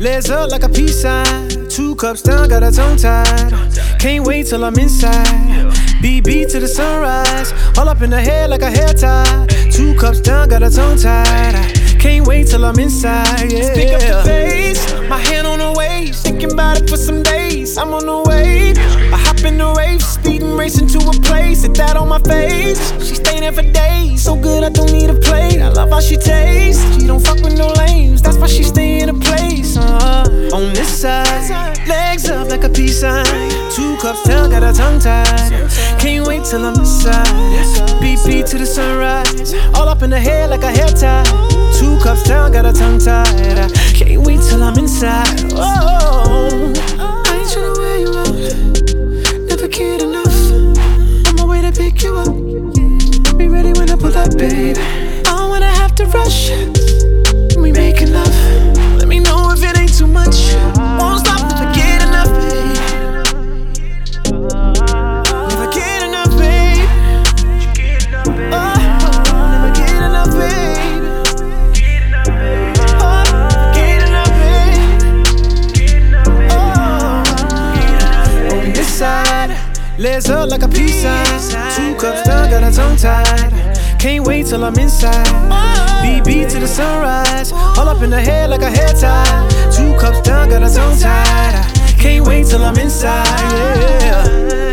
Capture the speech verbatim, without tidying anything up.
Legs up like a peace sign. Two cups down, got her tongue tied. Can't wait till I'm inside. B B to the sunrise. All up in her hair like a hair tie. Two cups down, got her tongue tied. Can't wait till I'm inside. Yeah. Pick up the pace. My hand on the waves. Thinking about it for some days. I'm on the wave. I hop in the rave. Speeding, racing to a place. Hit that on my face. She staying there for days. So good, I don't need a plate. I love how she tastes. She don't fuck with no lames. That's why she stay in a place. Uh, on this side, legs up like a peace sign. Two cups down, got her tongue tied. Can't wait till I'm inside. B P to the sunrise. All up in the hair like a hair tie. Two cups down, got her tongue tied. Can't wait till I'm inside. Oh, I ain't tryna wear you out. Never cared enough. On my way to pick you up. Be ready when I pull up, babe. I don't wanna have to rush. We making love. Let me know if it ain't too much. Won't stop, never get enough, babe. Never get enough, babe. Oh, never get enough, babe. Oh, get enough, babe. Oh, on this side, legs up like a peace sign. Two cups down, got her tongue tied. Can't wait till I'm inside. B B to the sunrise. All up in her hair like a hair tie. Two cups down, got her tongue tied. Can't wait till I'm inside. Yeah.